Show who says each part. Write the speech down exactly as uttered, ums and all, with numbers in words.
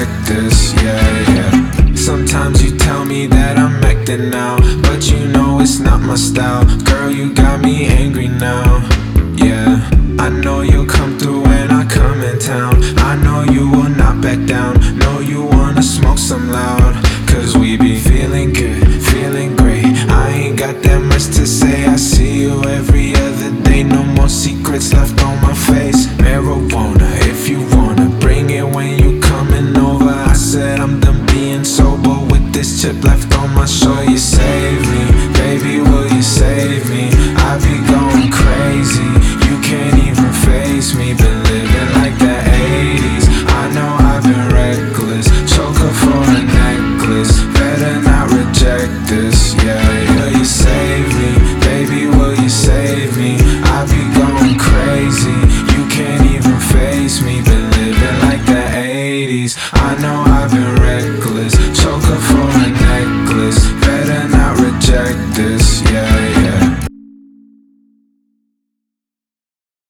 Speaker 1: reject this, yeah, yeah. Sometimes you tell me that I'm acting out, but you know it's not my style. Girl, you got me angry now, yeah. I know you'll come through when I come in town. I know you will not back down. Know you wanna smoke some loud, cause we be feeling good, feeling great. I ain't got that much to say. I see you every other day. No more secrets left on my face. Marijuana, if you wanna, bring it when you coming over. I said I'm done being sober with this chip left on my shoulder. You save me, baby, will you save me? I be going crazy, you can't even face me. Been living like the eighties, I know I've been reckless. Choke her for a necklace, better not reject this, yeah, yeah. Will you save me, baby, will you save me? I be going crazy, you can't even face me. Been living like the eighties, I know